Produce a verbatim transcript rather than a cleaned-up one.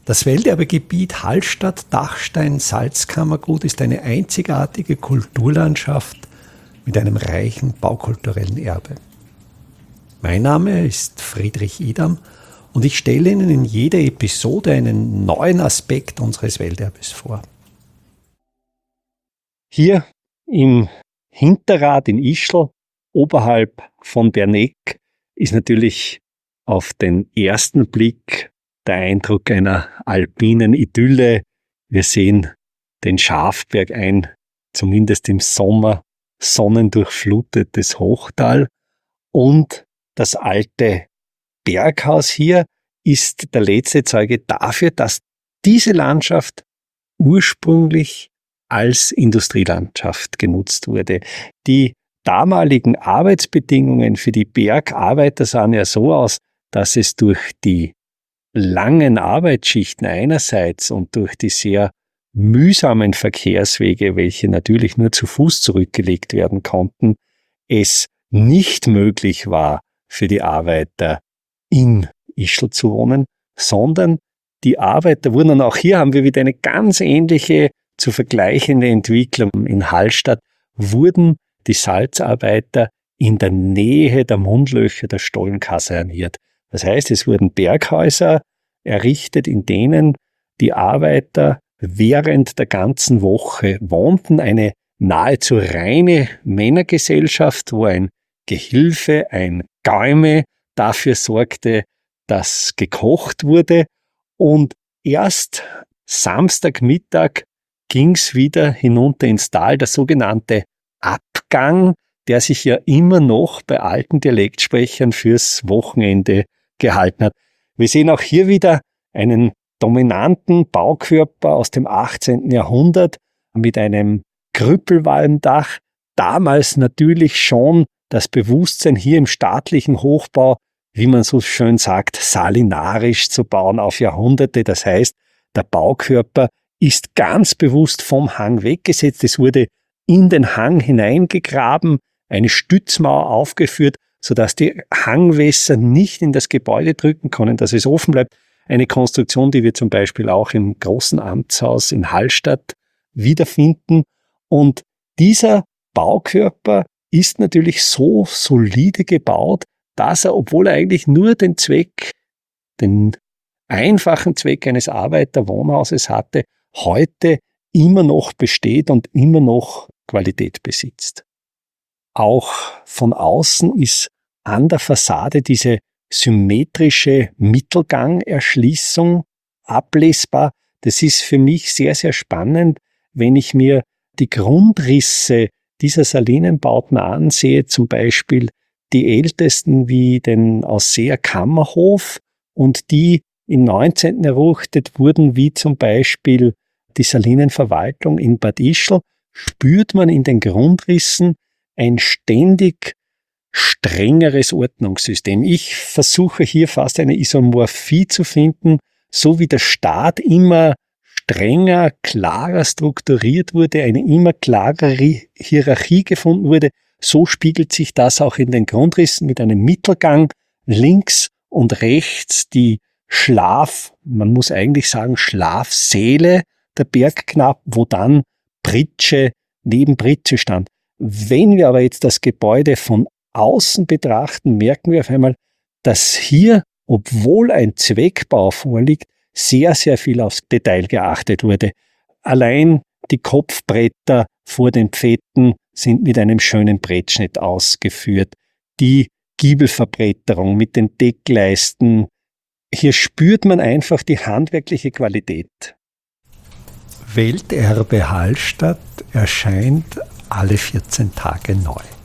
Das Welterbegebiet Hallstatt-Dachstein-Salzkammergut ist eine einzigartige Kulturlandschaft mit einem reichen baukulturellen Erbe. Mein Name ist Friedrich Idam und ich stelle Ihnen in jeder Episode einen neuen Aspekt unseres Welterbes vor. Hier im Hinterrad in Ischl, oberhalb von Berneck, ist natürlich auf den ersten Blick der Eindruck einer alpinen Idylle. Wir sehen den Schafberg, ein, zumindest im Sommer, sonnendurchflutetes Hochtal. Und das alte Berghaus hier ist der letzte Zeuge dafür, dass diese Landschaft ursprünglich als Industrielandschaft genutzt wurde. Die damaligen Arbeitsbedingungen für die Bergarbeiter sahen ja so aus, dass es durch die langen Arbeitsschichten einerseits und durch die sehr mühsamen Verkehrswege, welche natürlich nur zu Fuß zurückgelegt werden konnten, es nicht möglich war für die Arbeiter in Ischl zu wohnen, sondern die Arbeiter wurden, und auch hier haben wir wieder eine ganz ähnliche zu vergleichende Entwicklung in Hallstatt, wurden die Salzarbeiter in der Nähe der Mundlöcher der Stollen kaserniert. Das heißt, es wurden Berghäuser errichtet, in denen die Arbeiter während der ganzen Woche wohnten. Eine nahezu reine Männergesellschaft, wo ein Gehilfe, ein Gaume dafür sorgte, dass gekocht wurde. Und erst Samstagmittag ging's wieder hinunter ins Tal, der sogenannte Abgang, der sich ja immer noch bei alten Dialektsprechern fürs Wochenende gehalten hat. Wir sehen auch hier wieder einen dominanten Baukörper aus dem achtzehnten Jahrhundert mit einem Krüppelwalmdach. Damals natürlich schon das Bewusstsein, hier im staatlichen Hochbau, wie man so schön sagt, salinarisch zu bauen auf Jahrhunderte. Das heißt, der Baukörper ist ganz bewusst vom Hang weggesetzt. Es wurde in den Hang hineingegraben, eine Stützmauer aufgeführt, sodass die Hangwässer nicht in das Gebäude drücken können, dass es offen bleibt. Eine Konstruktion, die wir zum Beispiel auch im großen Amtshaus in Hallstatt wiederfinden. Und dieser Baukörper ist natürlich so solide gebaut, dass er, obwohl er eigentlich nur den Zweck, den einfachen Zweck eines Arbeiterwohnhauses hatte, heute immer noch besteht und immer noch Qualität besitzt. Auch von außen ist an der Fassade diese symmetrische Mittelgangerschließung ablesbar. Das ist für mich sehr, sehr spannend, wenn ich mir die Grundrisse dieser Salinenbauten ansehe, zum Beispiel die ältesten wie den Ausseer Kammerhof und die im neunzehnten errichtet wurden, wie zum Beispiel die Salinenverwaltung in Bad Ischl, spürt man in den Grundrissen ein ständig strengeres Ordnungssystem. Ich versuche hier fast eine Isomorphie zu finden, so wie der Staat immer strenger, klarer strukturiert wurde, eine immer klarere Hierarchie gefunden wurde, so spiegelt sich das auch in den Grundrissen mit einem Mittelgang, links und rechts die Schlaf, man muss eigentlich sagen Schlafsäle der Bergknappen, wo dann Pritsche neben Pritsche stand. Wenn wir aber jetzt das Gebäude von außen betrachten, merken wir auf einmal, dass hier, obwohl ein Zweckbau vorliegt, sehr, sehr viel aufs Detail geachtet wurde. Allein die Kopfbretter vor den Pfetten sind mit einem schönen Brettschnitt ausgeführt. Die Giebelverbretterung mit den Deckleisten. Hier spürt man einfach die handwerkliche Qualität. Welterbe Hallstatt erscheint alle vierzehn Tage neu.